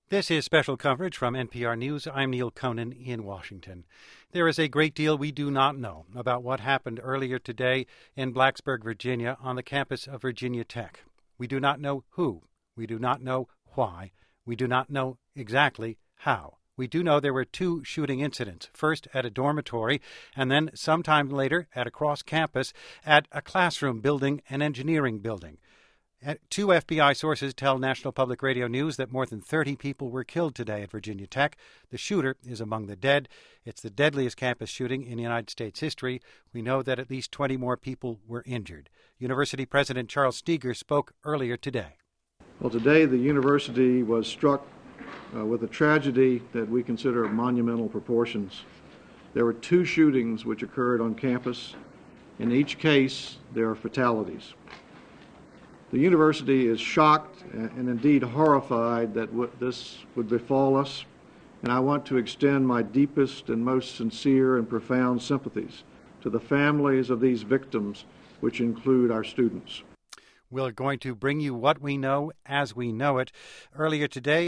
This is special coverage from NPR News. I'm Neil Conan in Washington. There is a great deal we do not know about what happened earlier today in Blacksburg, Virginia, on the campus of Virginia Tech. We do not know who. We do not know why. We do not know exactly how. We do know there were two shooting incidents, first at a dormitory and then sometime later at a cross campus at a classroom building, an engineering building. Two FBI sources tell National Public Radio News that more than 30 people were killed today at Virginia Tech. The shooter is among the dead. It's the deadliest campus shooting in United States history. We know that at least 20 more people were injured. University President Charles Steger spoke earlier today. Well, today the university was struck with a tragedy that we consider of monumental proportions. There were two shootings which occurred on campus. In each case, there are fatalities. The university is shocked and indeed horrified that this would befall us, and I want to extend my deepest and most sincere and profound sympathies to the families of these victims, which include our students. We're going to bring you what we know as we know it. Earlier today,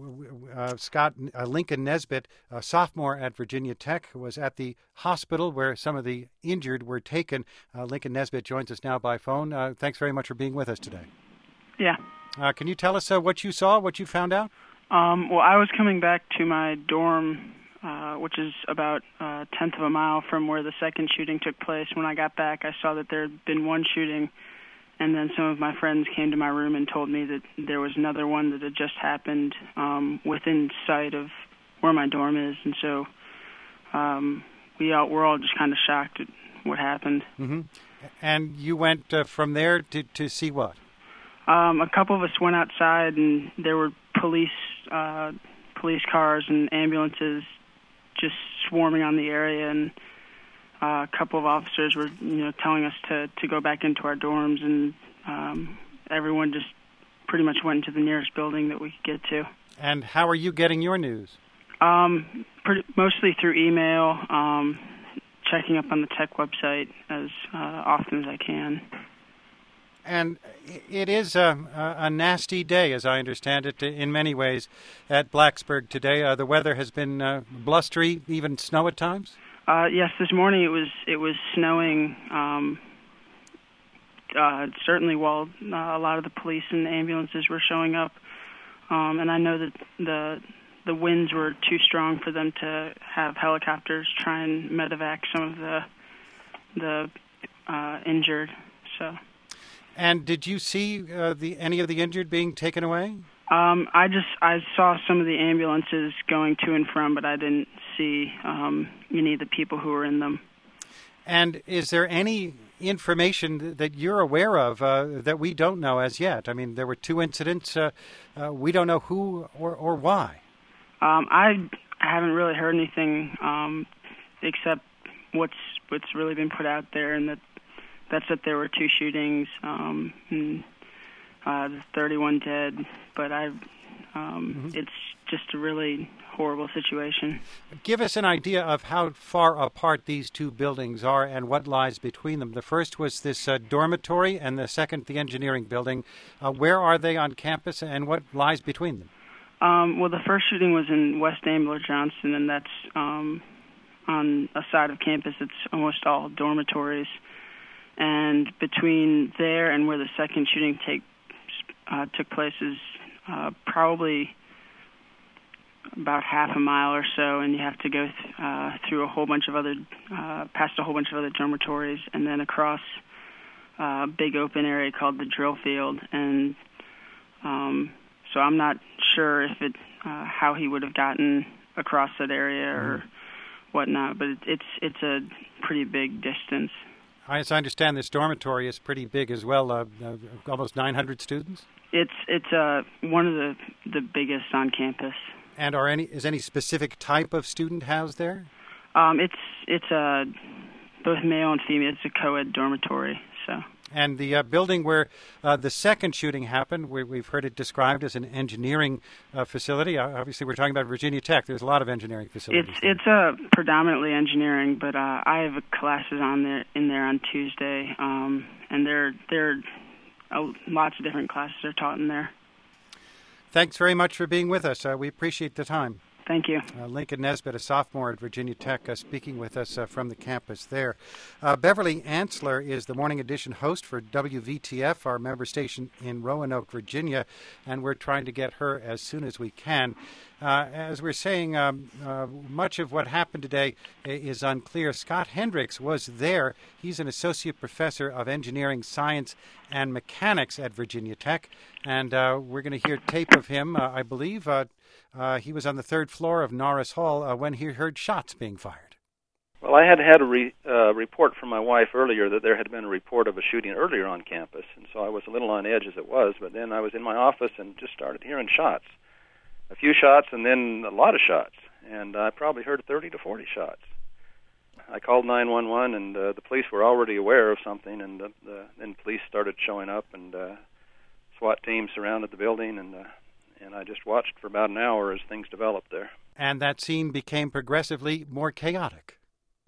Lincoln Nesbitt, a sophomore at Virginia Tech, was at the hospital where some of the injured were taken. Lincoln Nesbitt joins us now by phone. Thanks very much for being with us today. Yeah. Can you tell us what you saw, what you found out? Well, I was coming back to my dorm, which is about a tenth of a mile from where the second shooting took place. When I got back, I saw that there had been one shooting. And then some of my friends came to my room and told me that there was another one that had just happened within sight of where my dorm is. And so we're all just kind of shocked at what happened. Mm-hmm. And you went from there to see what? A couple of us went outside, and there were police cars and ambulances just swarming on the area, and a couple of officers were, telling us to go back into our dorms, and everyone just pretty much went into the nearest building that we could get to. And how are you getting your news? Mostly through email, checking up on the Tech website as often as I can. And it is a nasty day, as I understand it, in many ways at Blacksburg today. The weather has been blustery, even snow at times? Yes, this morning it was snowing. Certainly, while a lot of the police and ambulances were showing up, and I know that the winds were too strong for them to have helicopters try and medevac some of the injured. So. And did you see any of the injured being taken away? I saw some of the ambulances going to and from, but I didn't see any of the people who were in them. And is there any information that you're aware of that we don't know as yet? I mean, there were two incidents. We don't know who or why. I haven't really heard anything except what's really been put out there, and that's that there were two shootings. And 31 dead, but it's just a really horrible situation. Give us an idea of how far apart these two buildings are and what lies between them. The first was this dormitory, and the second, the engineering building. Where are they on campus, and what lies between them? Well, the first shooting was in West Ambler Johnston, and that's on a side of campus that's almost all dormitories. And between there and where the second shooting took place is probably about half a mile or so, and you have to go through a whole bunch of other, past a whole bunch of other dormitories, and then across a big open area called the drill field. And so I'm not sure if how he would have gotten across that area or whatnot, but it's a pretty big distance. As I understand, this dormitory is pretty big as well, almost 900 students? It's one of the biggest on campus. And is any specific type of student housed there? It's both male and female. It's a co-ed dormitory. So. And the building where the second shooting happened, we've heard it described as an engineering facility. Obviously, we're talking about Virginia Tech. There's a lot of engineering facilities. It's predominantly engineering, but I have classes in there on Tuesday, and there are lots of different classes are taught in there. Thanks very much for being with us. We appreciate the time. Thank you. Lincoln Nesbitt, a sophomore at Virginia Tech, speaking with us from the campus there. Beverly Ansler is the Morning Edition host for WVTF, our member station in Roanoke, Virginia, and we're trying to get her as soon as we can. As we're saying, much of what happened today is unclear. Scott Hendricks was there. He's an associate professor of engineering, science, and mechanics at Virginia Tech, and we're going to hear tape of him, I believe. He was on the third floor of Norris Hall when he heard shots being fired. Well, I had had a report from my wife earlier that there had been a report of a shooting earlier on campus, and so I was a little on edge as it was, but then I was in my office and just started hearing shots. A few shots and then a lot of shots, and I probably heard 30 to 40 shots. I called 911, and the police were already aware of something, and then police started showing up, and SWAT teams surrounded the building, and I just watched for about an hour as things developed there. And that scene became progressively more chaotic.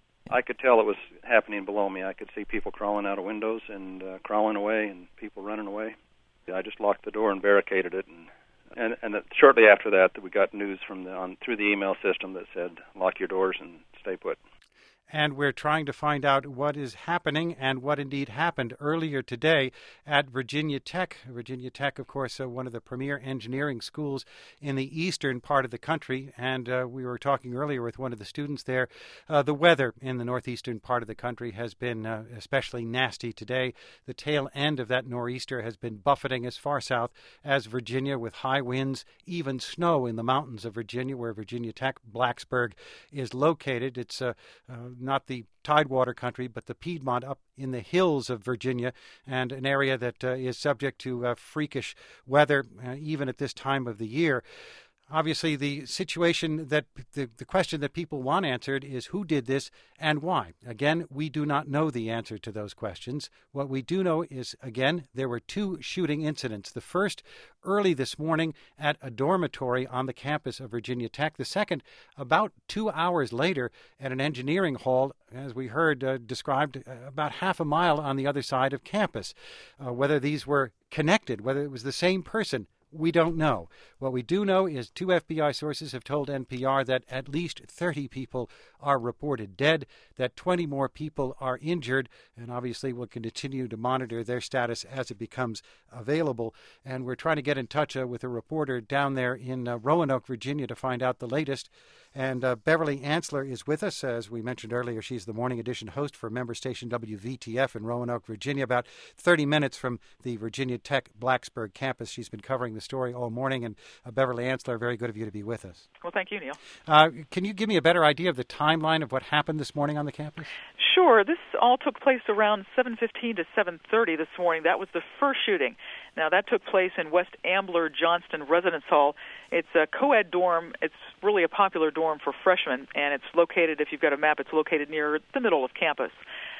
I could tell it was happening below me. I could see people crawling out of windows and crawling away and people running away. I just locked the door and barricaded it. And shortly after that, we got news from through the email system that said, lock your doors and stay put. And we're trying to find out what is happening and what indeed happened earlier today at Virginia Tech. Virginia Tech, of course, one of the premier engineering schools in the eastern part of the country. And we were talking earlier with one of the students there. The weather in the northeastern part of the country has been especially nasty today. The tail end of that nor'easter has been buffeting as far south as Virginia with high winds, even snow in the mountains of Virginia, where Virginia Tech, Blacksburg, is located. It's not the Tidewater country, but the Piedmont up in the hills of Virginia, and an area that is subject to freakish weather even at this time of the year. Obviously, the situation that the question that people want answered is who did this and why. Again, we do not know the answer to those questions. What we do know is, again, there were two shooting incidents. The first early this morning at a dormitory on the campus of Virginia Tech. The second about 2 hours later at an engineering hall, as we heard described, about half a mile on the other side of campus. Whether these were connected, whether it was the same person, we don't know. What we do know is two FBI sources have told NPR that at least 30 people are reported dead, that 20 more people are injured, and obviously we'll continue to monitor their status as it becomes available. And we're trying to get in touch with a reporter down there in Roanoke, Virginia, to find out the latest. And Beverly Ansler is with us. As we mentioned earlier, she's the Morning Edition host for member station WVTF in Roanoke, Virginia, about 30 minutes from the Virginia Tech Blacksburg campus. She's been covering the story all morning. And Beverly Ansler, very good of you to be with us. Well, thank you, Neil. Can you give me a better idea of the timeline of what happened this morning on the campus? Sure. This all took place around 7:15 to 7:30 this morning. That was the first shooting. Now, that took place in West Ambler Johnston Residence Hall. It's a co-ed dorm. It's really a popular dorm for freshmen, and it's located, if you've got a map, it's located near the middle of campus.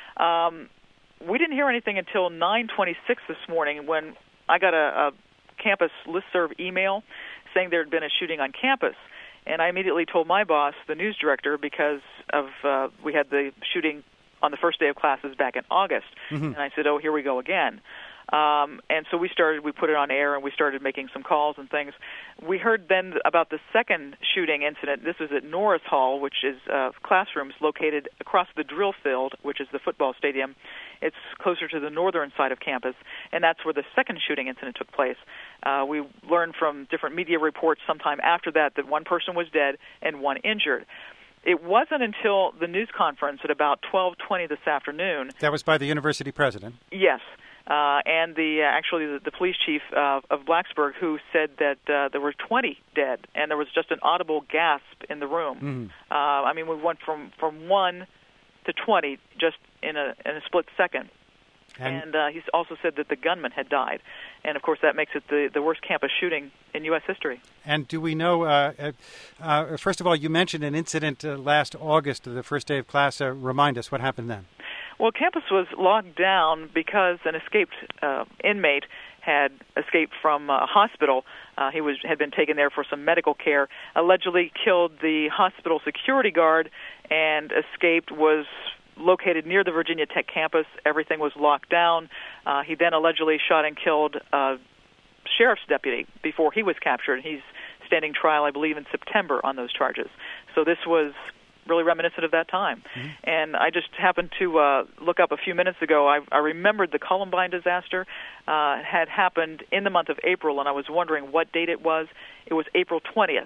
We didn't hear anything until 9:26 this morning when I got a campus listserv email saying there had been a shooting on campus. And I immediately told my boss, the news director, because of we had the shooting on the first day of classes back in August. Mm-hmm. And I said, oh, here we go again. And so we put it on air, and we started making some calls and things. We heard then about the second shooting incident. This was at Norris Hall, which is classrooms located across the drill field, which is the football stadium. It's closer to the northern side of campus, and that's where the second shooting incident took place. We learned from different media reports sometime after that one person was dead and one injured. It wasn't until the news conference at about 12:20 this afternoon. That was by the university president. Yes. And the police chief of Blacksburg, who said that there were 20 dead, and there was just an audible gasp in the room. Mm-hmm. We went from 1 to 20 just in a split second. And he also said that the gunman had died. And, of course, that makes it the worst campus shooting in U.S. history. And do we know, first of all, you mentioned an incident last August, the first day of class. Remind us, what happened then? Well, campus was locked down because an escaped inmate had escaped from a hospital. He had been taken there for some medical care, allegedly killed the hospital security guard, and escaped, was located near the Virginia Tech campus. Everything was locked down. He then allegedly shot and killed a sheriff's deputy before he was captured. He's standing trial, I believe, in September on those charges. So this was really reminiscent of that time. Mm-hmm. And I just happened to look up a few minutes ago. I remembered the Columbine disaster had happened in the month of April, and I was wondering what date it was. It was April 20th,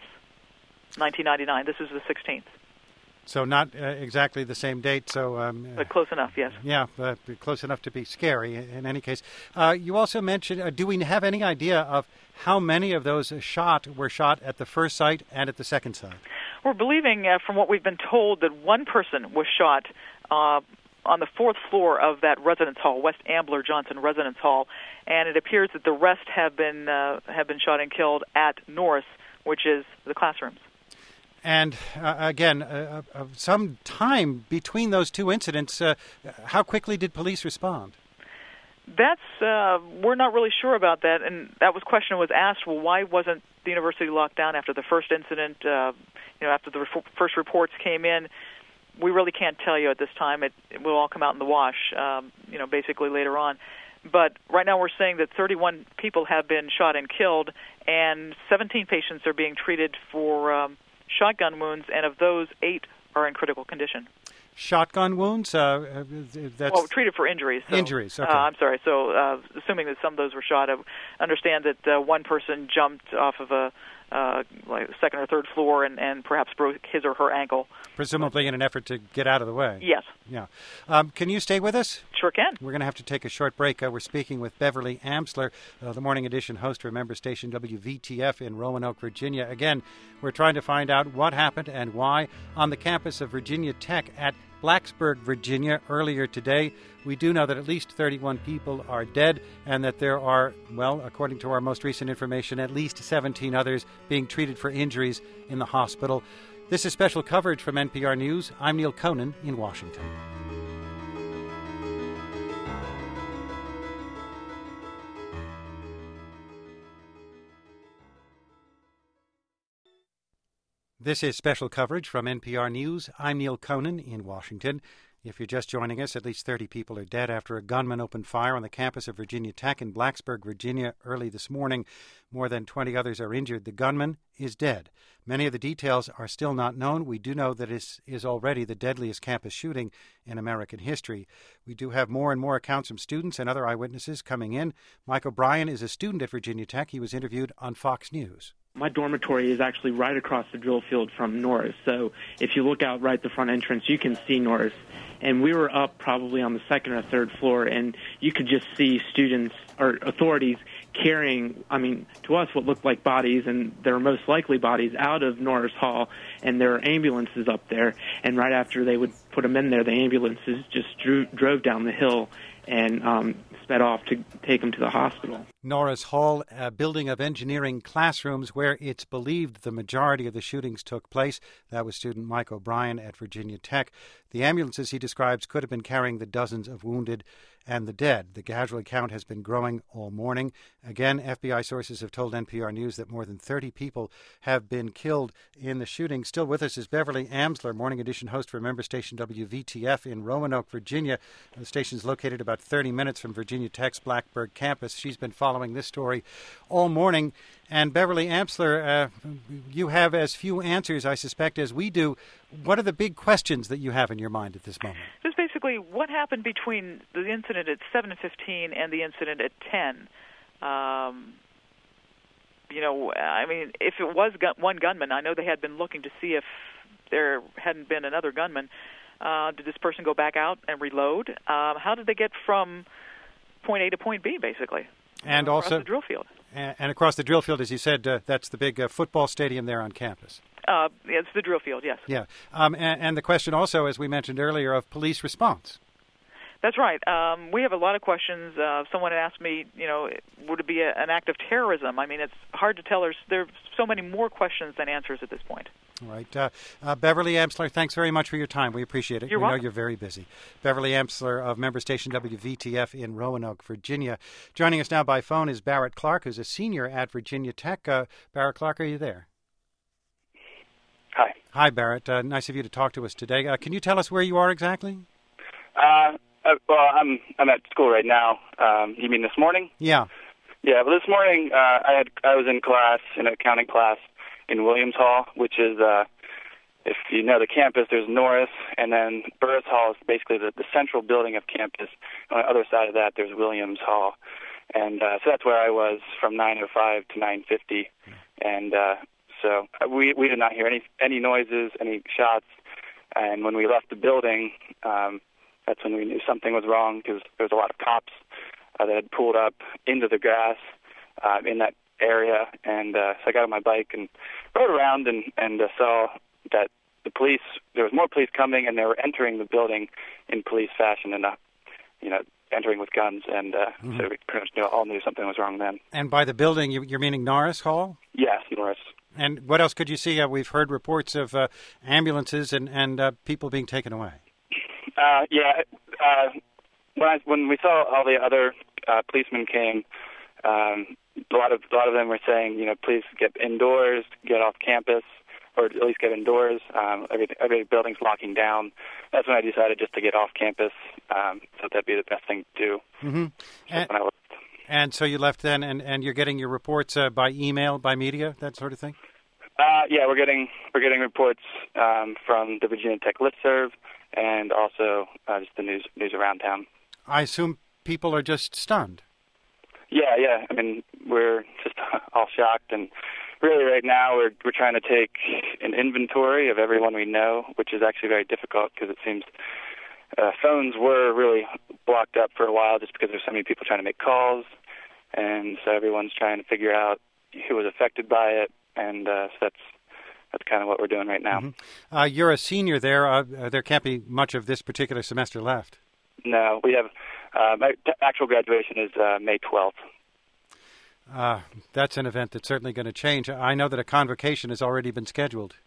1999. This is the 16th. So not exactly the same date. So, but close enough, yes. Yeah, close enough to be scary. In any case, you also mentioned. Do we have any idea of how many of those were shot at the first site and at the second site? We're believing, from what we've been told, that one person was shot on the fourth floor of that residence hall, West Ambler Johnson Residence Hall, and it appears that the rest have been shot and killed at Norris, which is the classrooms. And again, some time between those two incidents, how quickly did police respond? That's we're not really sure about that, and that question was asked. Well, why wasn't the university locked down after the first incident? After the first reports came in, we really can't tell you at this time. It will all come out in the wash, basically later on. But right now we're saying that 31 people have been shot and killed, and 17 patients are being treated for shotgun wounds, and of those, 8 are in critical condition. Shotgun wounds? Treated for injuries. So, injuries, okay. I'm sorry. So assuming that some of those were shot, I understand that one person jumped off of a second or third floor and perhaps broke his or her ankle. Presumably in an effort to get out of the way. Yes. Yeah. Can you stay with us? Sure can. We're going to have to take a short break. We're speaking with Beverly Amsler, the Morning Edition host for member station WVTF in Roanoke, Virginia. Again, we're trying to find out what happened and why on the campus of Virginia Tech at Blacksburg, Virginia, earlier today. We do know that at least 31 people are dead and that there are, according to our most recent information, at least 17 others being treated for injuries in the hospital. This is special coverage from NPR News. I'm Neil Conan in Washington. This is special coverage from NPR News. I'm Neil Conan in Washington. If you're just joining us, at least 30 people are dead after a gunman opened fire on the campus of Virginia Tech in Blacksburg, Virginia, early this morning. More than 20 others are injured. The gunman is dead. Many of the details are still not known. We do know that it is already the deadliest campus shooting in American history. We do have more and more accounts from students and other eyewitnesses coming in. Mike O'Brien is a student at Virginia Tech. He was interviewed on Fox News. My dormitory is actually right across the drill field from Norris. So if you look out right the front entrance, you can see Norris. And we were up probably on the second or third floor, and you could just see students or authorities carrying, to us, what looked like bodies, and they were most likely bodies, out of Norris Hall, and there are ambulances up there. And right after they would put them in there, the ambulances just drove down the hill and sped off to take them to the hospital. Norris Hall, a building of engineering classrooms where it's believed the majority of the shootings took place. That was student Mike O'Brien at Virginia Tech. The ambulances he describes could have been carrying the dozens of wounded and the dead. The casualty count has been growing all morning. Again, FBI sources have told NPR News that more than 30 people have been killed in the shooting. Still with us is Beverly Amsler, Morning Edition host for member station WVTF in Roanoke, Virginia. The station is located about 30 minutes from Virginia Tech's Blacksburg campus. She's been following this story all morning. And Beverly Amsler, you have as few answers, I suspect, as we do. What are the big questions that you have in your mind at this moment? Just basically, what happened between the incident at 7:15 and the incident at 10? If it was one gunman, I know they had been looking to see if there hadn't been another gunman. Did this person go back out and reload? How did they get from point A to point B, basically? And across also the drill field. And across the drill field, as you said, that's the big football stadium there on campus. It's the drill field, yes. Yeah. And the question also, as we mentioned earlier, of police response. That's right. We have a lot of questions. Someone asked me, would it be an act of terrorism? It's hard to tell. There's so many more questions than answers at this point. All right. Beverly Amsler, thanks very much for your time. We appreciate it. You're welcome. We know you're very busy. Beverly Amsler of member station WVTF in Roanoke, Virginia. Joining us now by phone is Barrett Clark, who's a senior at Virginia Tech. Barrett Clark, are you there? Hi. Hi, Barrett. Nice of you to talk to us today. Can you tell us where you are exactly? Well, I'm at school right now. You mean this morning? Yeah. Yeah, well, this morning I was in class, in an accounting class in Williams Hall, which is, if you know the campus, there's Norris, and then Burris Hall is basically the central building of campus. On the other side of that, there's Williams Hall. And so that's where I was from 9:05 to 9:50. And so we did not hear any noises, any shots. And when we left the building, that's when we knew something was wrong, because there was a lot of cops that had pulled up into the grass in that area. And so I got on my bike and rode around and saw that there was more police coming, and they were entering the building in police fashion and entering with guns. And so we pretty much all knew something was wrong then. And by the building, you're meaning Norris Hall? Yes, Norris. And what else could you see? We've heard reports of ambulances and people being taken away. When we saw all the other policemen came, a lot of them were saying, please get indoors, get off campus, or at least get indoors. Every building's locking down. That's when I decided just to get off campus. So that'd be the best thing to do. Mm-hmm. And so you left then, and you're getting your reports by email, by media, that sort of thing? Yeah, we're getting reports from the Virginia Tech listserv, and also just the news around town. I assume people are just stunned. Yeah. I mean, we're just all shocked, and really right now we're trying to take an inventory of everyone we know, which is actually very difficult because it seems phones were really blocked up for a while just because there's so many people trying to make calls, and so everyone's trying to figure out who was affected by it, and so that's kind of what we're doing right now. Mm-hmm. You're a senior there. There can't be much of this particular semester left. No, we have my actual graduation is May 12th. That's an event that's certainly going to change. I know that a convocation has already been scheduled.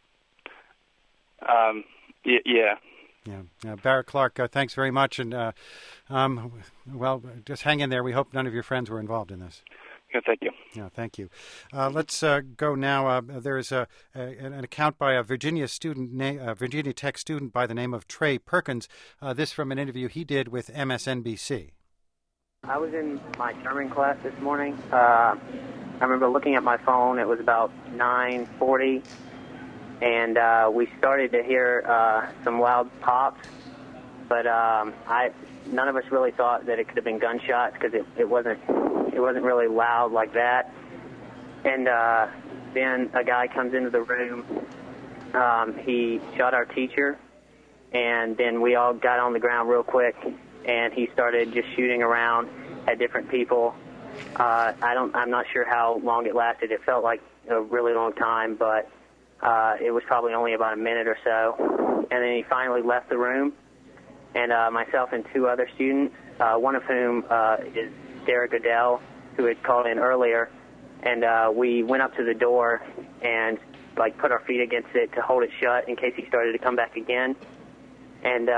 Yeah. Barrett Clark, thanks very much. And, well, just hang in there. We hope none of your friends were involved in this. Yeah, thank you. Yeah, thank you. Let's go now. There is an account by a Virginia Tech student by the name of Trey Perkins. This from an interview he did with MSNBC. I was in my German class this morning. I remember looking at my phone. It was about 9:40, and we started to hear some loud pops. But none of us really thought that it could have been gunshots because it wasn't really loud like that. And then a guy comes into the room. He shot our teacher, and then we all got on the ground real quick. And he started just shooting around at different people. I'm not sure how long it lasted. It felt like a really long time, but it was probably only about a minute or so. And then he finally left the room. And myself and two other students, one of whom is Derek Odell, who had called in earlier. And we went up to the door and put our feet against it to hold it shut in case he started to come back again. And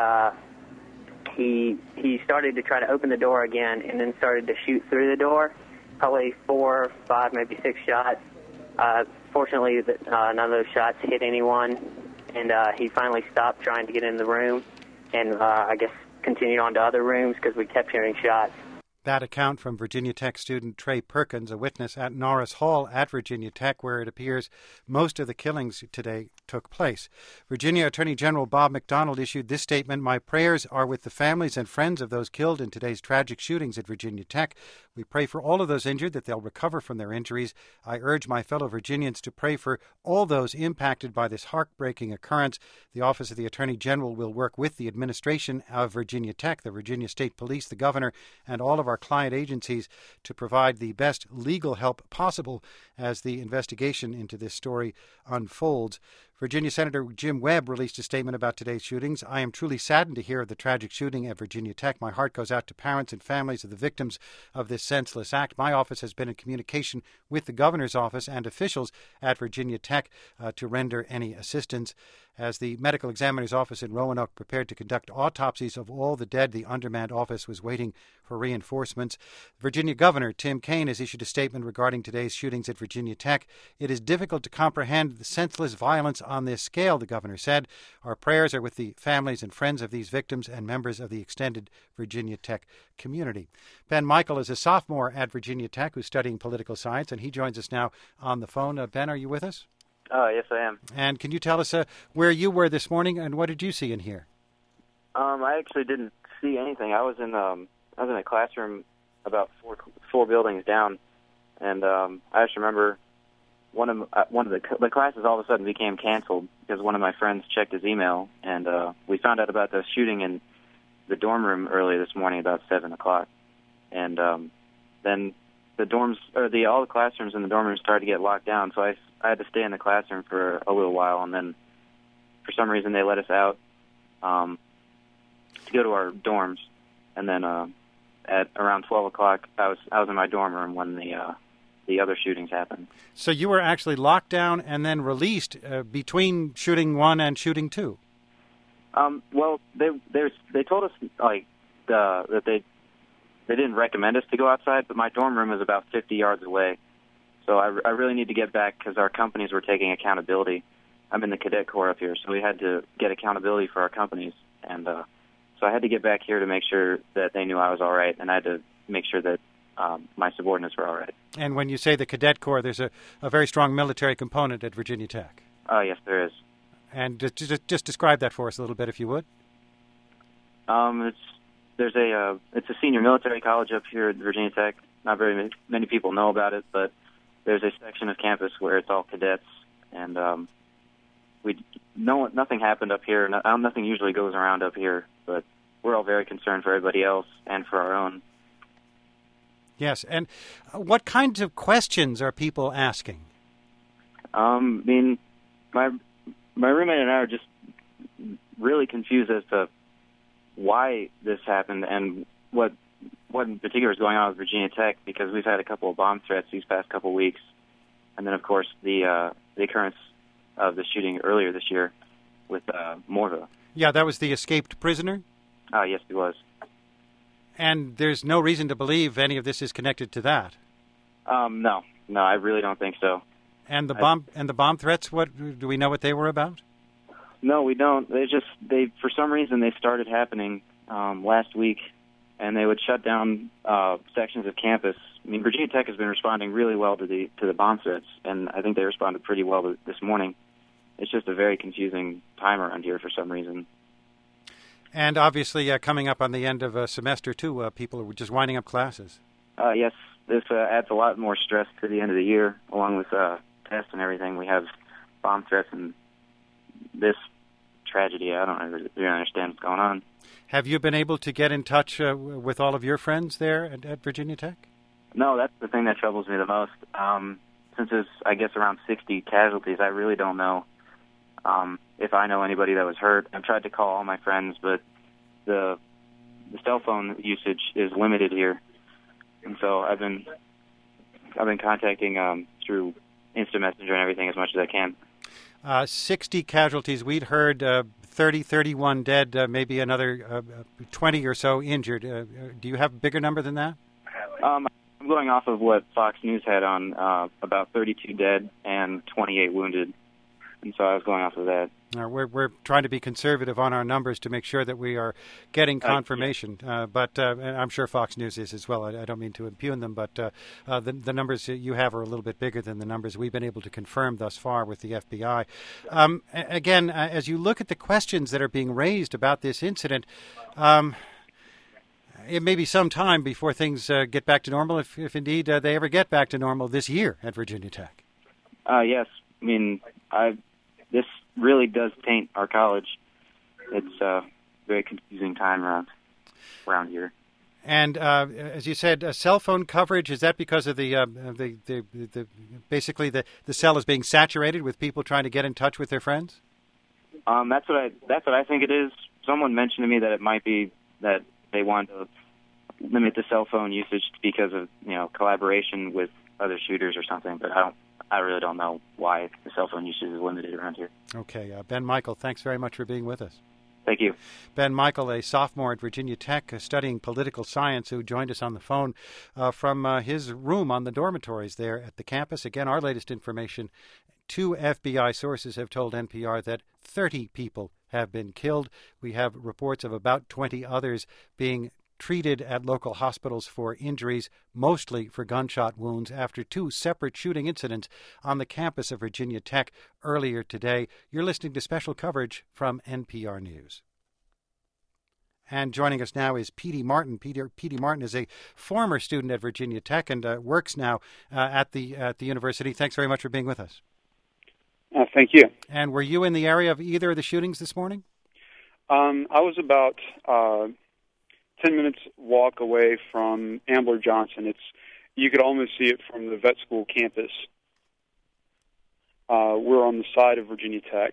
he started to try to open the door again and then started to shoot through the door, probably 4, 5, maybe 6 shots. Fortunately, none of those shots hit anyone, and he finally stopped trying to get in the room and I guess continued on to other rooms because we kept hearing shots. That account from Virginia Tech student Trey Perkins, a witness at Norris Hall at Virginia Tech, where it appears most of the killings today took place. Virginia Attorney General Bob McDonnell issued this statement: "My prayers are with the families and friends of those killed in today's tragic shootings at Virginia Tech. We pray for all of those injured that they'll recover from their injuries. I urge my fellow Virginians to pray for all those impacted by this heartbreaking occurrence. The Office of the Attorney General will work with the administration of Virginia Tech, the Virginia State Police, the governor, and all of our client agencies to provide the best legal help possible as the investigation into this story unfolds." Virginia Senator Jim Webb released a statement about today's shootings. "I am truly saddened to hear of the tragic shooting at Virginia Tech. My heart goes out to parents and families of the victims of this senseless act. My office has been in communication with the governor's office and officials at Virginia Tech to render any assistance. As the medical examiner's office in Roanoke prepared to conduct autopsies of all the dead, the undermanned office was waiting for reinforcements." Virginia Governor Tim Kaine has issued a statement regarding today's shootings at Virginia Tech. "It is difficult to comprehend the senseless violence on this scale, the governor said. Our prayers are with the families and friends of these victims and members of the extended Virginia Tech community. Ben Michael is a sophomore at Virginia Tech who's studying political science, and he joins us now on the phone. Ben, are you with us? Yes, I am. And can you tell us where you were this morning and what did you see and hear? I actually didn't see anything. I was in a classroom about four buildings down, and I just remember one of the classes all of a sudden became canceled because one of my friends checked his email, and we found out about the shooting in the dorm room early this morning about 7:00, and then all the classrooms in the dorm room started to get locked down, so I had to stay in the classroom for a little while, and then for some reason they let us out to go to our dorms, and then at around 12:00 I was in my dorm room when the other shootings happened. So you were actually locked down and then released between shooting 1 and shooting 2? Well, they told us that they didn't recommend us to go outside, but my dorm room is about 50 yards away. So I really need to get back because our companies were taking accountability. I'm in the cadet corps up here, so we had to get accountability for our companies. And so I had to get back here to make sure that they knew I was all right, and I had to make sure that my subordinates were all right. And when you say the cadet corps, there's a very strong military component at Virginia Tech. Yes, there is. And just describe that for us a little bit, if you would. It's a senior military college up here at Virginia Tech. Not very many people know about it, but there's a section of campus where it's all cadets, and nothing happened up here. Nothing usually goes around up here, but we're all very concerned for everybody else and for our own. Yes, and what kinds of questions are people asking? I mean, my roommate and I are just really confused as to why this happened and what in particular is going on with Virginia Tech, because we've had a couple of bomb threats these past couple of weeks, and then of course the occurrence of the shooting earlier this year with Morva. Yeah, that was the escaped prisoner? Yes, he was. And there's no reason to believe any of this is connected to that. No, I really don't think so. And the bomb threats, what do we know what they were about? No, we don't. They for some reason they started happening last week, and they would shut down sections of campus. I mean, Virginia Tech has been responding really well to the bomb threats, and I think they responded pretty well this morning. It's just a very confusing time around here for some reason. And obviously, coming up on the end of a semester, too, people are just winding up classes. Yes, this adds a lot more stress to the end of the year, along with tests and everything. We have bomb threats and this tragedy. I don't really understand what's going on. Have you been able to get in touch with all of your friends there at Virginia Tech? No, that's the thing that troubles me the most. Since there's, I guess, around 60 casualties, I really don't know if I know anybody that was hurt. I've tried to call all my friends, but the cell phone usage is limited here, and so I've been contacting through Instant Messenger and everything as much as I can. 60 casualties. We'd heard 31 dead, maybe another 20 or so injured. Do you have a bigger number than that? I'm going off of what Fox News had on about 32 dead and 28 wounded, and so I was going off of that. We're trying to be conservative on our numbers to make sure that we are getting confirmation. But I'm sure Fox News is as well. I don't mean to impugn them, but the numbers you have are a little bit bigger than the numbers we've been able to confirm thus far with the FBI. Again, as you look at the questions that are being raised about this incident, it may be some time before things get back to normal, if indeed they ever get back to normal this year at Virginia Tech. Yes. I mean, this really does taint our college. It's a very confusing time around here. And as you said, cell phone coverage, is that because of the basically the cell is being saturated with people trying to get in touch with their friends? That's what I think it is. Someone mentioned to me that it might be that they want to limit the cell phone usage because of collaboration with other shooters or something, but I really don't know why the cell phone usage is limited around here. Okay. Ben Michael, thanks very much for being with us. Thank you. Ben Michael, a sophomore at Virginia Tech studying political science, who joined us on the phone from his room on the dormitories there at the campus. Again, our latest information, 2 FBI sources have told NPR that 30 people have been killed. We have reports of about 20 others being treated at local hospitals for injuries, mostly for gunshot wounds, after 2 separate shooting incidents on the campus of Virginia Tech earlier today. You're listening to special coverage from NPR News. And joining us now is Petey Martin. Petey Martin is a former student at Virginia Tech and works now at the university. Thanks very much for being with us. Thank you. And were you in the area of either of the shootings this morning? I was about 10 minutes walk away from Ambler Johnson. You could almost see it from the vet school campus. We're on the side of Virginia Tech.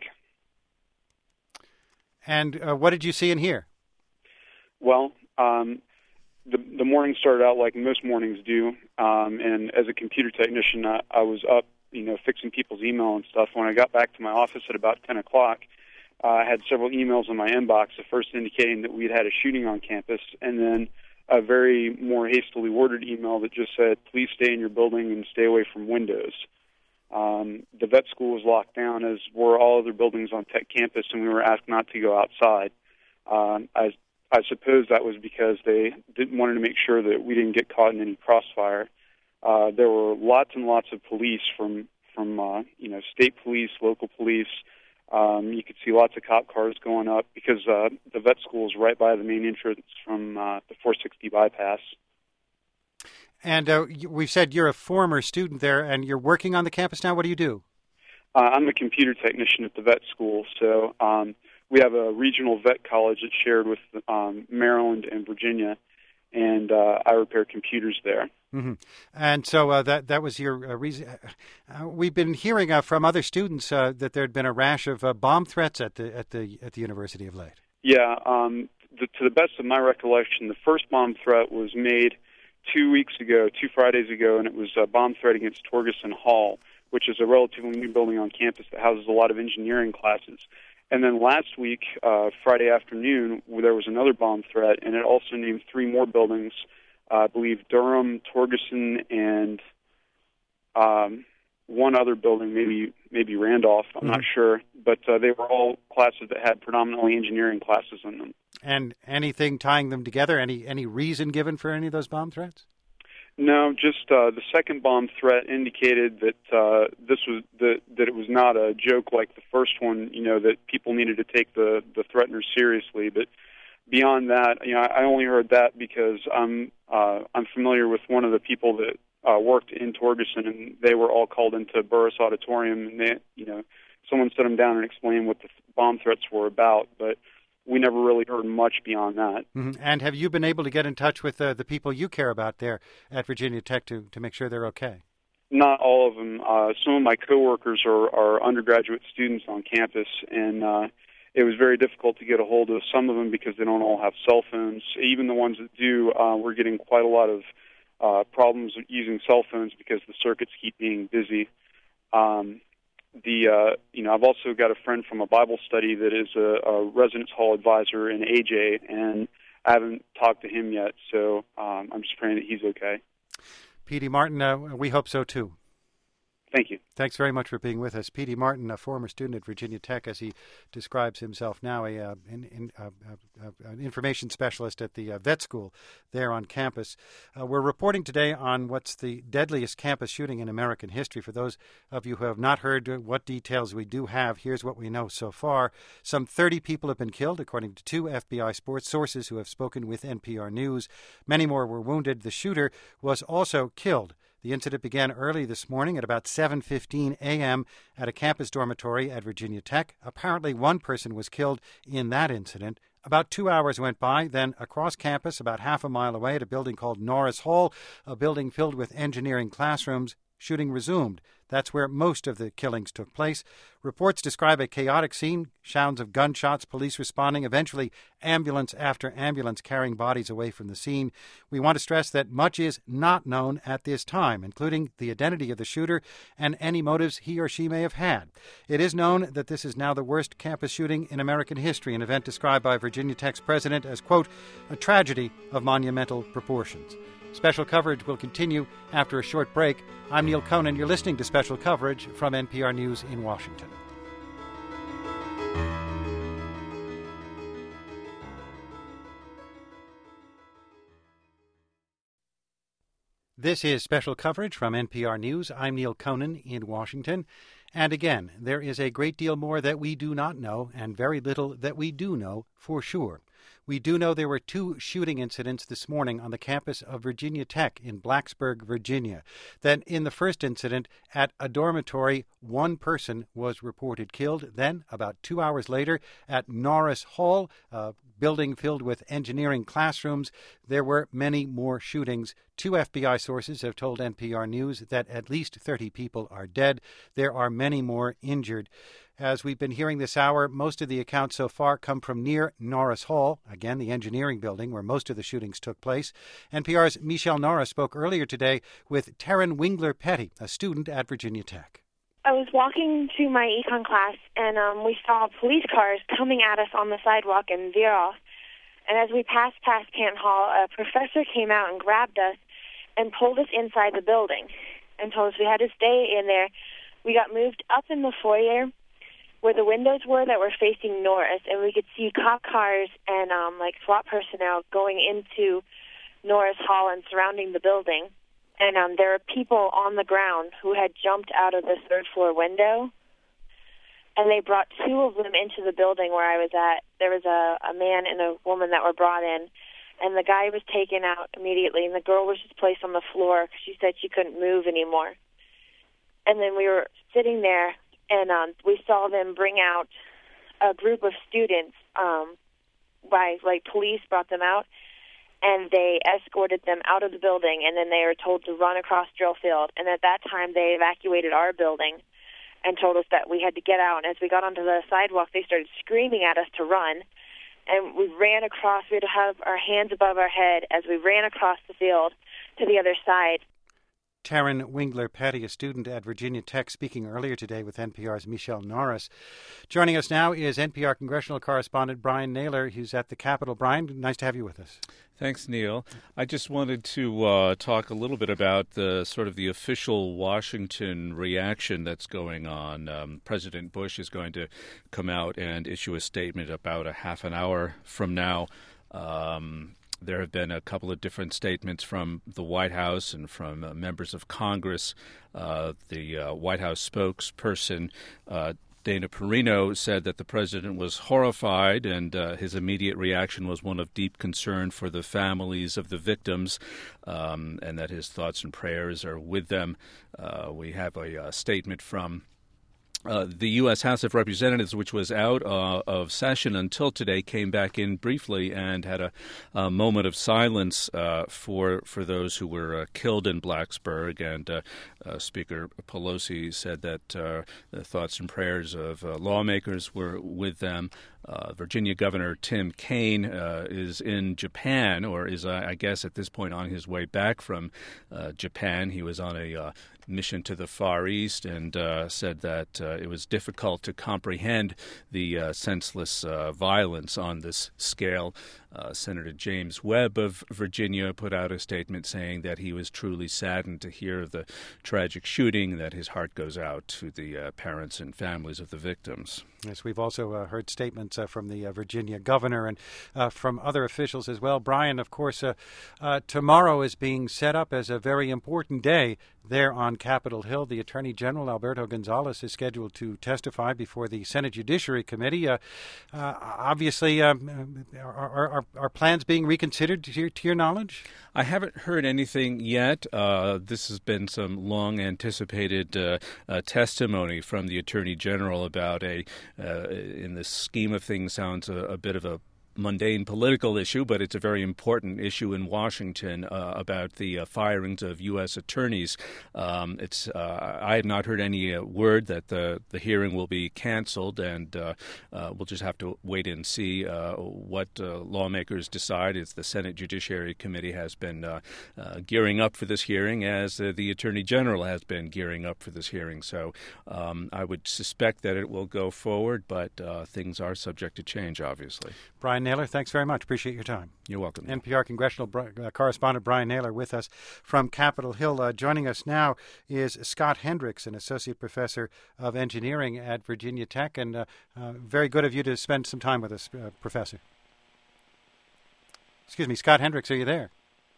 And what did you see and hear? Well, the morning started out like most mornings do, and as a computer technician, I was up, fixing people's email and stuff. When I got back to my office at about 10 o'clock, I had several emails in my inbox, the first indicating that we'd had a shooting on campus, and then a very more hastily worded email that just said, please stay in your building and stay away from windows. The vet school was locked down, as were all other buildings on Tech campus, and we were asked not to go outside. I suppose that was because they wanted to make sure that we didn't get caught in any crossfire. There were lots and lots of police from state police, local police. You could see lots of cop cars going up because the vet school is right by the main entrance from the 460 bypass. And we've said you're a former student there, and you're working on the campus now. What do you do? I'm a computer technician at the vet school, so we have a regional vet college that's shared with Maryland and Virginia, and I repair computers there. Mm-hmm. And so that was your reason. We've been hearing from other students that there had been a rash of bomb threats at the university of late. Yeah, to the best of my recollection, the first bomb threat was made 2 Fridays ago, and it was a bomb threat against Torgerson Hall, which is a relatively new building on campus that houses a lot of engineering classes. And then last week, Friday afternoon, there was another bomb threat, and it also named 3 more buildings. I believe Durham, Torgerson, and one other building, maybe Randolph. I'm not sure, but they were all classes that had predominantly engineering classes in them. And anything tying them together? Any reason given for any of those bomb threats? No, just the second bomb threat indicated that that it was not a joke like the first one. That people needed to take the threateners seriously. But beyond that, I only heard that because I'm familiar with one of the people that worked in Torgerson, and they were all called into Burris Auditorium, and someone set them down and explained what the bomb threats were about, but we never really heard much beyond that. Mm-hmm. And have you been able to get in touch with the people you care about there at Virginia Tech to make sure they're okay? Not all of them. Some of my coworkers are undergraduate students on campus, and it was very difficult to get a hold of some of them because they don't all have cell phones. Even the ones that do, we're getting quite a lot of problems using cell phones because the circuits keep being busy. I've also got a friend from a Bible study that is a residence hall advisor in AJ, and I haven't talked to him yet, so I'm just praying that he's okay. Petey Martin, we hope so too. Thank you. Thanks very much for being with us. Petey Martin, a former student at Virginia Tech, as he describes himself now, an information specialist at the vet school there on campus. We're reporting today on what's the deadliest campus shooting in American history. For those of you who have not heard what details we do have, here's what we know so far. Some 30 people have been killed, according to 2 FBI sports sources who have spoken with NPR News. Many more were wounded. The shooter was also killed. The incident began early this morning at about 7:15 a.m. at a campus dormitory at Virginia Tech. Apparently, one person was killed in that incident. About 2 hours went by. Then across campus, about half a mile away at a building called Norris Hall, a building filled with engineering classrooms, shooting resumed. That's where most of the killings took place. Reports describe a chaotic scene, sounds of gunshots, police responding, eventually ambulance after ambulance carrying bodies away from the scene. We want to stress that much is not known at this time, including the identity of the shooter and any motives he or she may have had. It is known that this is now the worst campus shooting in American history, an event described by Virginia Tech's president as, quote, a tragedy of monumental proportions. Special coverage will continue after a short break. I'm Neil Conan. You're listening to Special Coverage from NPR News in Washington. This is Special Coverage from NPR News. I'm Neil Conan in Washington. And again, there is a great deal more that we do not know and very little that we do know for sure. We do know there were 2 shooting incidents this morning on the campus of Virginia Tech in Blacksburg, Virginia. Then in the first incident at a dormitory, 1 person was reported killed. Then, about 2 hours later, at Norris Hall, a building filled with engineering classrooms, there were many more shootings. 2 FBI sources have told NPR News that at least 30 people are dead. There are many more injured. As we've been hearing this hour, most of the accounts so far come from near Norris Hall, again, the engineering building where most of the shootings took place. NPR's Michelle Norris spoke earlier today with Taryn Wingler-Petty, a student at Virginia Tech. I was walking to my econ class, and we saw police cars coming at us on the sidewalk and veer off. And as we passed past Canton Hall, a professor came out and grabbed us and pulled us inside the building and told us we had to stay in there. We got moved up in the foyer where the windows were that were facing Norris, and we could see cop cars and SWAT personnel going into Norris Hall and surrounding the building. And there were people on the ground who had jumped out of the 3rd floor window, and they brought 2 of them into the building where I was at. There was a man and a woman that were brought in, and the guy was taken out immediately, and the girl was just placed on the floor because she said she couldn't move anymore. And then we were sitting there, and we saw them bring out a group of students police brought them out, and they escorted them out of the building, and then they were told to run across Drillfield. And at that time, they evacuated our building and told us that we had to get out. And as we got onto the sidewalk, they started screaming at us to run. And we ran across. We had to have our hands above our head as we ran across the field to the other side. Taryn Wingler-Petty, a student at Virginia Tech, speaking earlier today with NPR's Michelle Norris. Joining us now is NPR congressional correspondent Brian Naylor. He's at the Capitol. Brian, nice to have you with us. Thanks, Neil. I just wanted to talk a little bit about the sort of the official Washington reaction that's going on. President Bush is going to come out and issue a statement about a half an hour from now. There have been a couple of different statements from the White House and from members of Congress. The White House spokesperson, Dana Perino, said that the president was horrified and his immediate reaction was one of deep concern for the families of the victims and that his thoughts and prayers are with them. We have a statement from the U.S. House of Representatives, which was out of session until today, came back in briefly and had a moment of silence for those who were killed in Blacksburg. And Speaker Pelosi said that the thoughts and prayers of lawmakers were with them. Virginia Governor Tim Kaine is in Japan, or is, I guess, at this point on his way back from Japan. He was on a mission to the Far East and said that it was difficult to comprehend the senseless violence on this scale. Senator James Webb of Virginia put out a statement saying that he was truly saddened to hear of the tragic shooting, that his heart goes out to the parents and families of the victims. Yes, we've also heard statements from the Virginia governor and from other officials as well. Brian, of course, tomorrow is being set up as a very important day there on Capitol Hill. The Attorney General, Alberto Gonzales, is scheduled to testify before the Senate Judiciary Committee. Obviously, are plans being reconsidered to your knowledge? I haven't heard anything yet. This has been some long-anticipated testimony from the Attorney General about in the scheme of things, sounds a bit of a mundane political issue, but it's a very important issue in Washington about the firings of U.S. attorneys. I have not heard any word that the hearing will be canceled, and we'll just have to wait and see what lawmakers decide. As the Senate Judiciary Committee has been gearing up for this hearing, as the Attorney General has been gearing up for this hearing. So I would suspect that it will go forward, but things are subject to change, obviously. Brian Naylor, thanks very much. Appreciate your time. You're welcome. NPR congressional correspondent Brian Naylor with us from Capitol Hill. Joining us now is Scott Hendricks, an associate professor of engineering at Virginia Tech, and very good of you to spend some time with us, Professor. Excuse me, Scott Hendricks, are you there?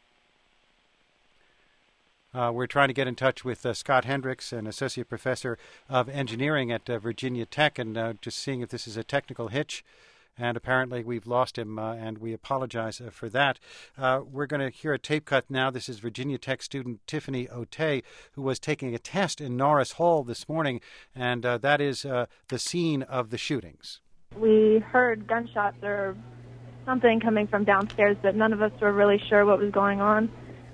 We're trying to get in touch with Scott Hendricks, an associate professor of engineering at Virginia Tech, and just seeing if this is a technical hitch. And apparently we've lost him, and we apologize for that. We're going to hear a tape cut now. This is Virginia Tech student Tiffany Otey, who was taking a test in Norris Hall this morning, and that is the scene of the shootings. We heard gunshots or something coming from downstairs, but none of us were really sure what was going on.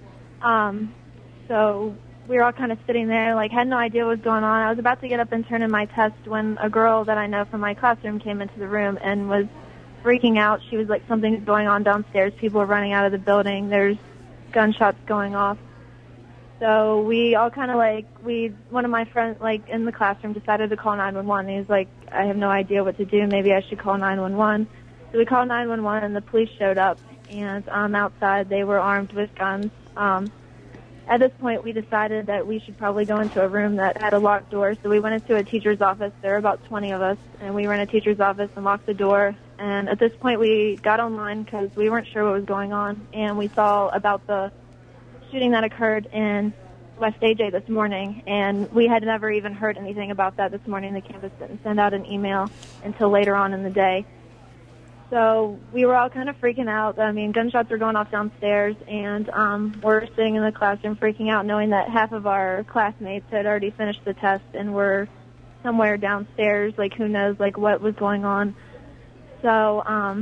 So we were all kind of sitting there, had no idea what was going on. I was about to get up and turn in my test when a girl that I know from my classroom came into the room and was freaking out. She was like, something's going on downstairs. People are running out of the building. There's gunshots going off. So we all kind of one of my friends, in the classroom, decided to call 911. He was like, I have no idea what to do. Maybe I should call 911. So we called 911, and the police showed up. And outside, they were armed with guns. At this point, we decided that we should probably go into a room that had a locked door. So we went into a teacher's office. There were about 20 of us, and we were in a teacher's office and locked the door. And at this point, we got online because we weren't sure what was going on, and we saw about the shooting that occurred in West AJ this morning, and we had never even heard anything about that this morning. The campus didn't send out an email until later on in the day. So we were all kind of freaking out. I mean, gunshots were going off downstairs, and we're sitting in the classroom freaking out, knowing that half of our classmates had already finished the test and were somewhere downstairs, who knows, what was going on. So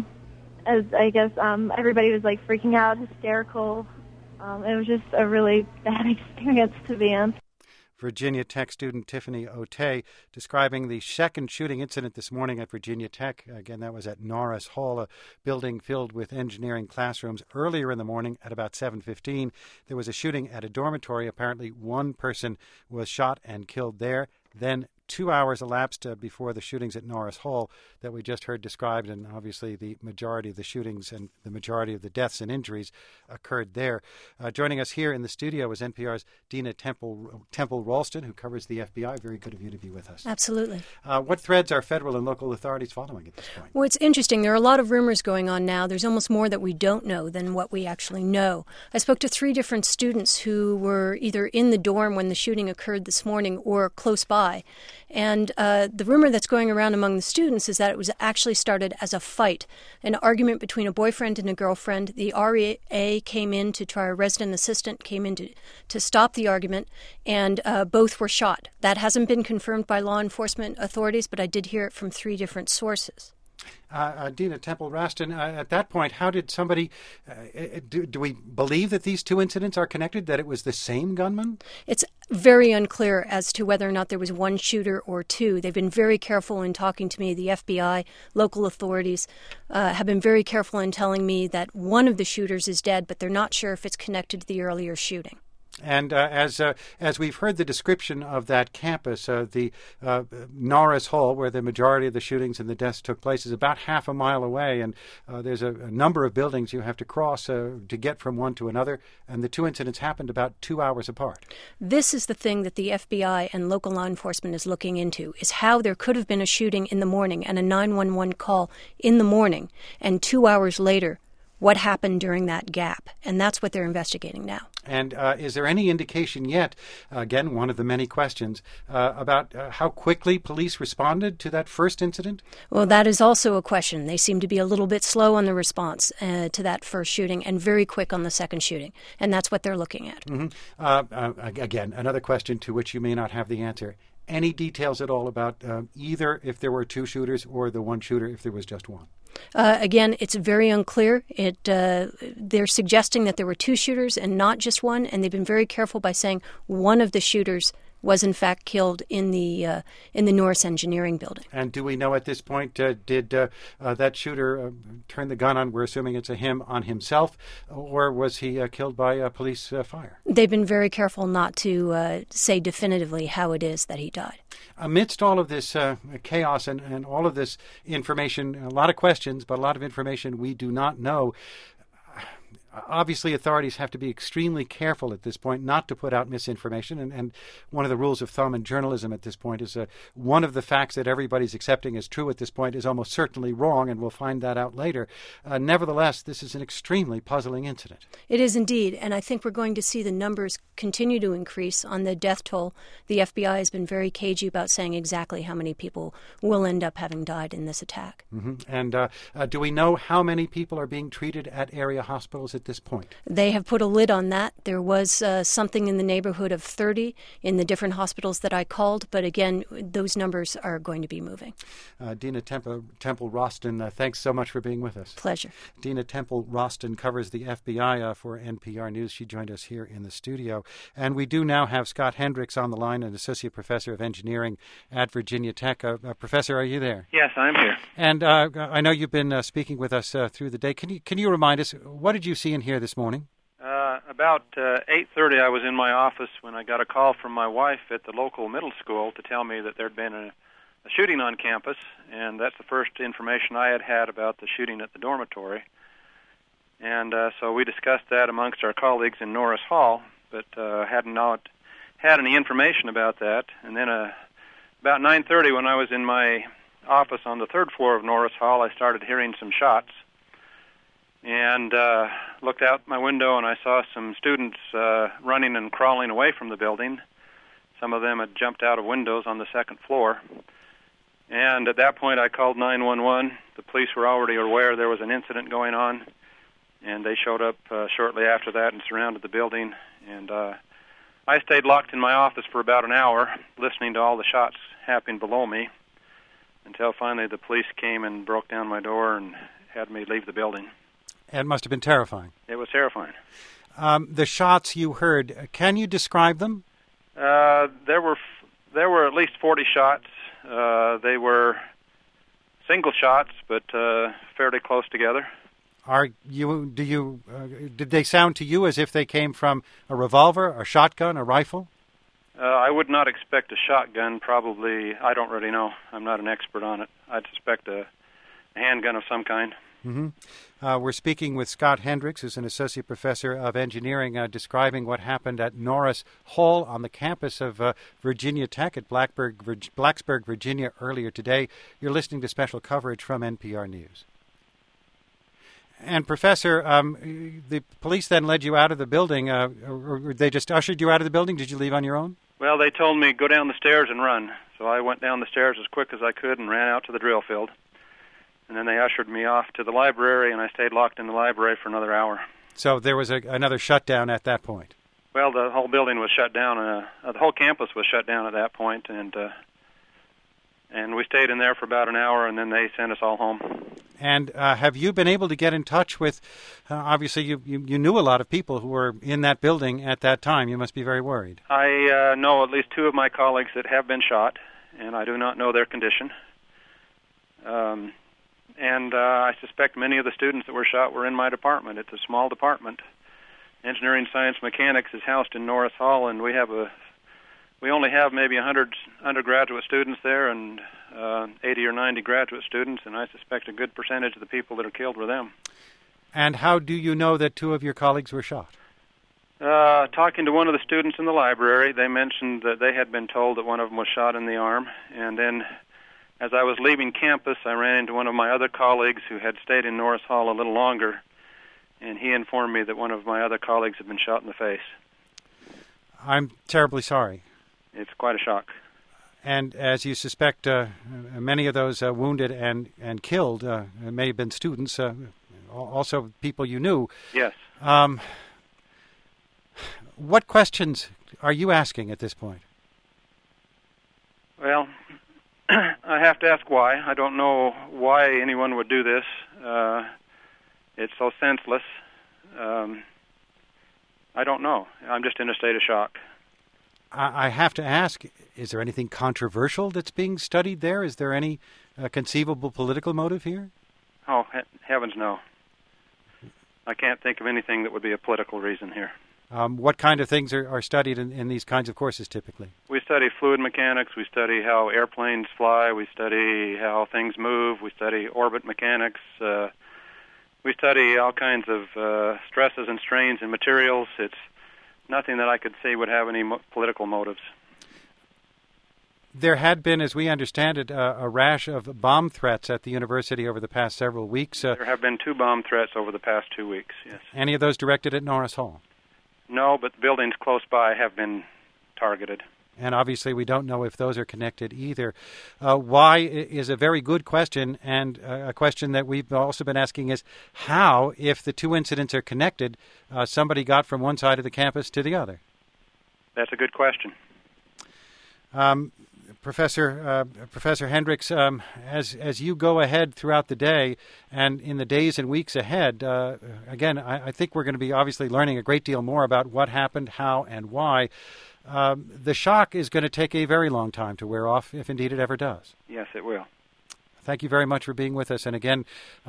as I guess everybody was, freaking out, hysterical. It was just a really bad experience to be in. Virginia Tech student Tiffany Otey describing the second shooting incident this morning at Virginia Tech. Again, that was at Norris Hall, a building filled with engineering classrooms. Earlier in the morning at about 7:15, there was a shooting at a dormitory. Apparently one person was shot and killed there. Then 2 hours elapsed before the shootings at Norris Hall that we just heard described, and obviously the majority of the shootings and the majority of the deaths and injuries occurred there. Joining us here in the studio is NPR's Dina Temple-Ralston, who covers the FBI. Very good of you to be with us. Absolutely. What threads are federal and local authorities following at this point? Well, it's interesting. There are a lot of rumors going on now. There's almost more that we don't know than what we actually know. I spoke to 3 different students who were either in the dorm when the shooting occurred this morning or close by. And the rumor that's going around among the students is that it was actually started as a fight, an argument between a boyfriend and a girlfriend. The REA came in to try, a resident assistant came in to stop the argument, and both were shot. That hasn't been confirmed by law enforcement authorities, but I did hear it from 3 different sources. Dina Temple-Ralston, at that point, how did somebody, do we believe that these 2 incidents are connected, that it was the same gunman? It's very unclear as to whether or not there was 1 shooter or 2. They've been very careful in talking to me. The FBI, local authorities have been very careful in telling me that one of the shooters is dead, but they're not sure if it's connected to the earlier shooting. And as we've heard the description of that campus, the Norris Hall, where the majority of the shootings and the deaths took place, is about half a mile away, and there's a number of buildings you have to cross to get from one to another, and the 2 incidents happened about 2 hours apart. This is the thing that the FBI and local law enforcement is looking into, is how there could have been a shooting in the morning and a 911 call in the morning, and 2 hours later, what happened during that gap. And that's what they're investigating now. And is there any indication yet, again, one of the many questions, about how quickly police responded to that first incident? Well, that is also a question. They seem to be a little bit slow on the response to that first shooting and very quick on the second shooting. And that's what they're looking at. Mm-hmm. Again, another question to which you may not have the answer. Any details at all about either if there were 2 shooters or the 1 shooter if there was just 1? Again, it's very unclear. They're suggesting that there were 2 shooters and not just 1, and they've been very careful by saying one of the shooters was in fact killed in the Norris Engineering building. And do we know at this point, did that shooter turn the gun on, we're assuming it's a him, on himself, or was he killed by police fire? They've been very careful not to say definitively how it is that he died. Amidst all of this chaos and all of this information, a lot of questions, but a lot of information we do not know. Obviously, authorities have to be extremely careful at this point not to put out misinformation. And one of the rules of thumb in journalism at this point is one of the facts that everybody's accepting as true at this point is almost certainly wrong, and we'll find that out later. Nevertheless, this is an extremely puzzling incident. It is indeed, and I think we're going to see the numbers continue to increase on the death toll. The FBI has been very cagey about saying exactly how many people will end up having died in this attack. Mm-hmm. And do we know how many people are being treated at area hospitals at this point? They have put a lid on that. There was something in the neighborhood of 30 in the different hospitals that I called, but again, those numbers are going to be moving. Dina Temple-Roston, thanks so much for being with us. Pleasure. Dina Temple-Roston covers the FBI for NPR News. She joined us here in the studio. And we do now have Scott Hendricks on the line, an associate professor of engineering at Virginia Tech. Professor, are you there? Yes, I'm here. And I know you've been speaking with us through the day. Can you remind us, what did you see and hear this morning? About 8:30, I was in my office when I got a call from my wife at the local middle school to tell me that there'd been a shooting on campus, and that's the first information I had about the shooting at the dormitory. And so we discussed that amongst our colleagues in Norris Hall, but had not had any information about that. And then about 9:30, when I was in my office on the third floor of Norris Hall, I started hearing some shots. And looked out my window, and I saw some students running and crawling away from the building. Some of them had jumped out of windows on the second floor. And at that point, I called 911. The police were already aware there was an incident going on, and they showed up shortly after that and surrounded the building. And I stayed locked in my office for about an hour, listening to all the shots happening below me, until finally the police came and broke down my door and had me leave the building. It must have been terrifying. It was terrifying. The shots you heard, can you describe them? There were at least 40 shots. They were single shots, but fairly close together. Did they sound to you as if they came from a revolver, a shotgun, a rifle? I would not expect a shotgun. Probably, I don't really know. I'm not an expert on it. I'd suspect a handgun of some kind. Mm-hmm. We're speaking with Scott Hendricks, who's an associate professor of engineering, describing what happened at Norris Hall on the campus of Virginia Tech at Blacksburg, Virginia, earlier today. You're listening to special coverage from NPR News. And, Professor, the police then led you out of the building, or they just ushered you out of the building? Did you leave on your own? Well, they told me, go down the stairs and run. So I went down the stairs as quick as I could and ran out to the drill field. And then they ushered me off to the library, and I stayed locked in the library for another hour. So there was another shutdown at that point? Well, the whole building was shut down. The whole campus was shut down at that point, and we stayed in there for about an hour, and then they sent us all home. And have you been able to get in touch with, obviously you knew a lot of people who were in that building at that time. You must be very worried. I know at least two of my colleagues that have been shot, and I do not know their condition. And I suspect many of the students that were shot were in my department. It's a small department. Engineering Science Mechanics is housed in Norris Hall, and we only have maybe 100 undergraduate students there and 80 or 90 graduate students, and I suspect a good percentage of the people that are killed were them. And how do you know that two of your colleagues were shot? Talking to one of the students in the library, they mentioned that they had been told that one of them was shot in the arm, and then as I was leaving campus, I ran into one of my other colleagues who had stayed in Norris Hall a little longer, and he informed me that one of my other colleagues had been shot in the face. I'm terribly sorry. It's quite a shock. And as you suspect, many of those wounded and killed may have been students, also people you knew. Yes. What questions are you asking at this point? Well, I have to ask why. I don't know why anyone would do this. It's so senseless. I don't know. I'm just in a state of shock. I have to ask, is there anything controversial that's being studied there? Is there any conceivable political motive here? Oh, heavens no. I can't think of anything that would be a political reason here. What kind of things are studied in these kinds of courses typically? We study fluid mechanics, we study how airplanes fly, we study how things move, we study orbit mechanics, we study all kinds of stresses and strains in materials. It's nothing that I could say would have any political motives. There had been, as we understand it, a rash of bomb threats at the university over the past several weeks. There have been 2 bomb threats over the past 2 weeks, yes. Any of those directed at Norris Hall? No, but the buildings close by have been targeted. And obviously we don't know if those are connected either. Why is a very good question, and a question that we've also been asking is how, if the 2 incidents are connected, somebody got from one side of the campus to the other? That's a good question. Professor Hendricks, as you go ahead throughout the day and in the days and weeks ahead, again, I think we're going to be obviously learning a great deal more about what happened, how, and why. The shock is going to take a very long time to wear off, if indeed it ever does. Yes, it will. Thank you very much for being with us. And again,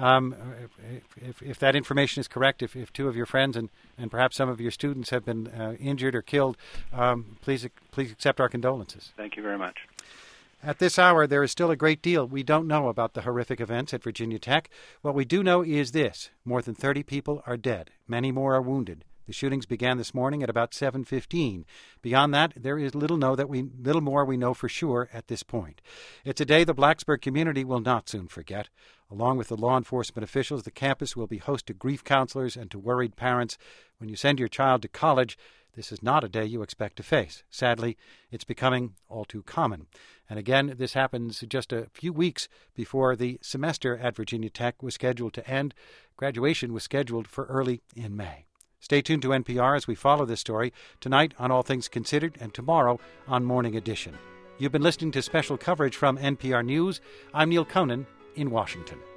if that information is correct, if 2 of your friends and perhaps some of your students have been injured or killed, please accept our condolences. Thank you very much. At this hour, there is still a great deal we don't know about the horrific events at Virginia Tech. What we do know is this: more than 30 people are dead. Many more are wounded. The shootings began this morning at about 7:15. Beyond that, there is little more we know for sure at this point. It's a day the Blacksburg community will not soon forget. Along with the law enforcement officials, the campus will be host to grief counselors and to worried parents. When you send your child to college, this is not a day you expect to face. Sadly, it's becoming all too common. And again, this happens just a few weeks before the semester at Virginia Tech was scheduled to end. Graduation was scheduled for early in May. Stay tuned to NPR as we follow this story tonight on All Things Considered and tomorrow on Morning Edition. You've been listening to special coverage from NPR News. I'm Neil Conan in Washington.